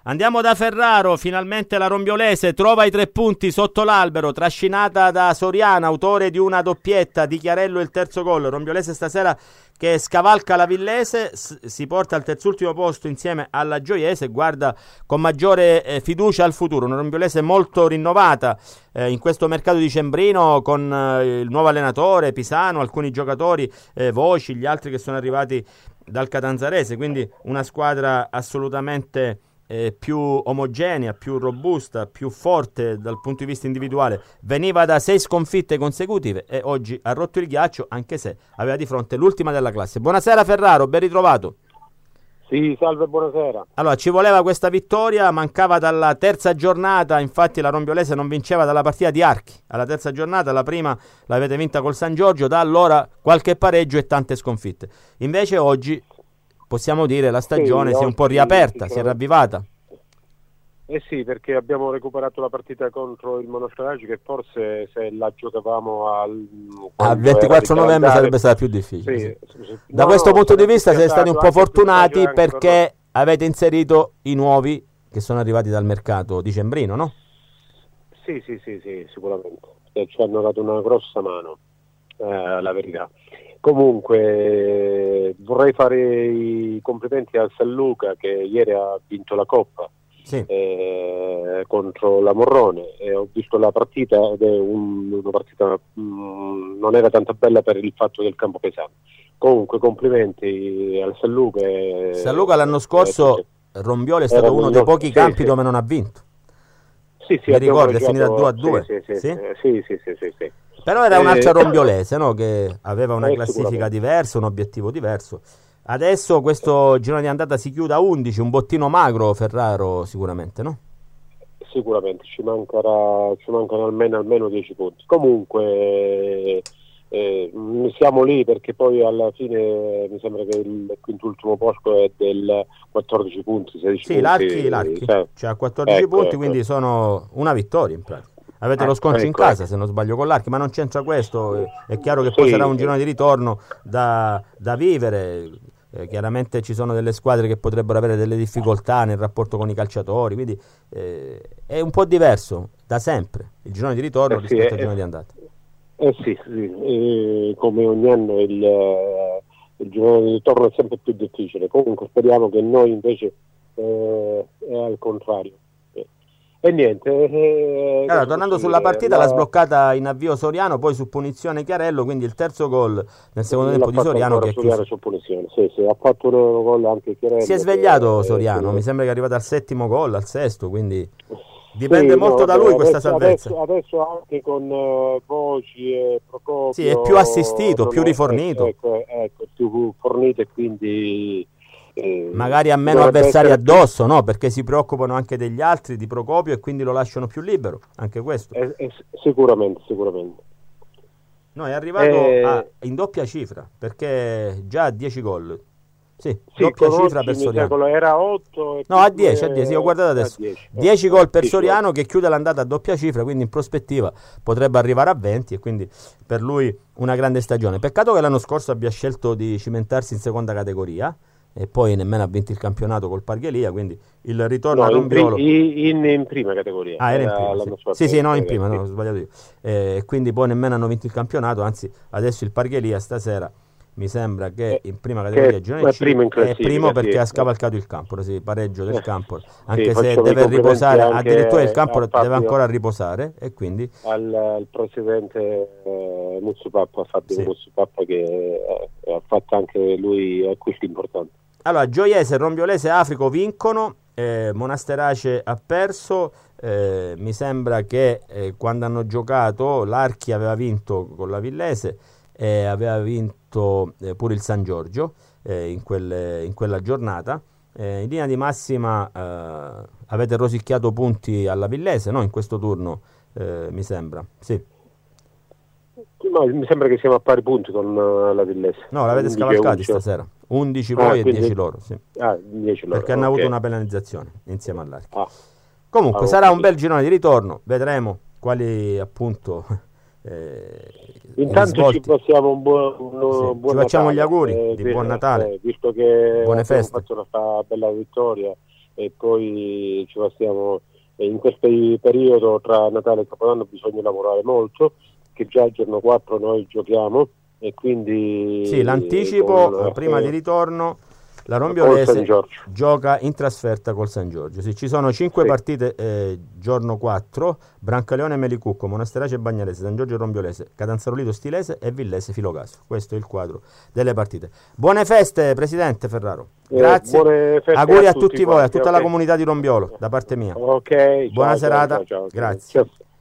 Andiamo da Ferraro, finalmente la Rombiolese trova i 3 punti sotto l'albero, trascinata da Soriano, autore di una doppietta, di Chiarello il terzo gol. Rombiolese stasera che scavalca la Villese, si porta al terzultimo posto insieme alla Gioiese e guarda con maggiore fiducia al futuro. Una Rombiolese molto rinnovata in questo mercato dicembrino con il nuovo allenatore Pisano, alcuni giocatori, Voci, gli altri che sono arrivati dal Catanzarese, quindi una squadra assolutamente più omogenea, più robusta, più forte dal punto di vista individuale. Veniva da 6 sconfitte consecutive e oggi ha rotto il ghiaccio, anche se aveva di fronte l'ultima della classe. Buonasera Ferraro, ben ritrovato. Sì, salve, buonasera. Allora, ci voleva questa vittoria, mancava dalla terza giornata, infatti la Rombiolese non vinceva dalla partita di Archi. Alla terza giornata, la prima l'avete vinta col San Giorgio, da allora qualche pareggio e tante sconfitte. Invece oggi possiamo dire la stagione si è un po' riaperta, si è ravvivata. Sì, perché abbiamo recuperato la partita contro il Monostoragi, che forse se la giocavamo al 24 novembre sarebbe stata più difficile. Sì. Da questo punto di vista siete stati un po' fortunati perché avete inserito i nuovi che sono arrivati dal mercato dicembrino, no? Sì, sicuramente. Ci hanno dato una grossa mano, la verità. Comunque vorrei fare i complimenti al San Luca, che ieri ha vinto la Coppa. Sì. Contro la Morrone, ho visto la partita ed è una partita non era tanto bella per il fatto del campo pesante. Comunque complimenti al San Luca. San Luca l'anno scorso Rombiole è stato uno dei pochi campi dove non ha vinto. Sì, mi ricordo, è finita 2-2. Sì. Però era un'altra Rombiolese, no? Che aveva una classifica diversa, un obiettivo diverso. Adesso questo girone di andata si chiude a 11, un bottino magro Ferraro sicuramente, no? Sicuramente, ci mancano almeno 10 punti. Comunque siamo lì, perché poi alla fine mi sembra che il quintultimo posto è del 14 punti, 16 sì, punti. L'Archi c'ha 14 punti, quindi sono una vittoria in pratica. Avete lo sconcio in casa, se non sbaglio, con l'Archi, ma non c'entra questo. È chiaro che poi sarà un girone di ritorno da vivere. Chiaramente ci sono delle squadre che potrebbero avere delle difficoltà nel rapporto con i calciatori, quindi è un po' diverso da sempre il girone di ritorno rispetto al girone di andata. Come ogni anno il girone di ritorno è sempre più difficile. Comunque speriamo che noi invece è al contrario. E niente. Allora, tornando sulla partita, l'ha sbloccata in avvio Soriano, poi su punizione Chiarello, quindi il terzo gol nel secondo tempo di Soriano che ha chiuso. Su punizione. Sì, ha fatto un gol anche Chiarello. Si è svegliato Soriano, mi sembra che è arrivato al settimo gol, al sesto, quindi dipende molto da lui questa salvezza. Adesso anche con Voci e Procopio. Sì, è più assistito, più rifornito. Ecco, più fornito, e quindi magari ha meno avversari addosso, no? Perché si preoccupano anche degli altri, di Procopio, e quindi lo lasciano più libero, anche questo. Sicuramente. No, è arrivato in doppia cifra, perché già a 10 gol. Sì, doppia cifra per Soriano. Era 8 no, a 10, sì, ho guardato adesso. 10 gol per Soriano, che chiude l'andata a doppia cifra, quindi in prospettiva potrebbe arrivare a 20, e quindi per lui una grande stagione. Peccato che l'anno scorso abbia scelto di cimentarsi in seconda categoria e poi nemmeno ha vinto il campionato col Parghelia, quindi il ritorno a Rombiolo in prima categoria. Era in prima, sì, in prima, no, ho sbagliato io. Quindi poi nemmeno hanno vinto il campionato, anzi adesso il Parghelia stasera mi sembra che in prima categoria è primo perché ha scavalcato il Camporo, sì, pareggio del Camporo, anche se deve riposare, addirittura il Camporo deve ancora riposare, e quindi al presidente Muzzupappa, Fabio Muzzupappa, che ha fatto anche lui acquisti importanti. Allora, Gioiese, Rombiolese e Africo vincono, Monasterace ha perso, mi sembra che quando hanno giocato l'Archi aveva vinto con la Villese, aveva vinto pure il San Giorgio in quella giornata. In linea di massima avete rosicchiato punti alla Villese, no? In questo turno mi sembra, sì. No, mi sembra che siamo a pari punti con la Villese. No, l'avete scavalcati stasera. 11 voi e 10 loro, sì. 10 loro. Perché hanno avuto una penalizzazione insieme all'Archi. Comunque sarà un bel girone di ritorno, vedremo quali appunto intanto ci passiamo buon ci facciamo Natale, gli auguri di buon Natale, visto che buone feste, abbiamo fatto una bella vittoria, e poi ci passiamo. In questo periodo tra Natale e Capodanno bisogna lavorare molto, che già il giorno 4 noi giochiamo, e quindi sì, l'anticipo prima di ritorno. La Rombiolese gioca in trasferta col San Giorgio. Sì, ci sono 5 partite giorno 4: Brancaleone Melicucco, Monasterace Bagnalese, San Giorgio Rombiolese, Catanzarolito Stilese e Villese Filocaso. Questo è il quadro delle partite. Buone feste, Presidente Ferraro. Grazie. Auguri a tutti voi, a tutta la comunità di Rombiolo, da parte mia. Ok, buona serata. Ciao. Grazie.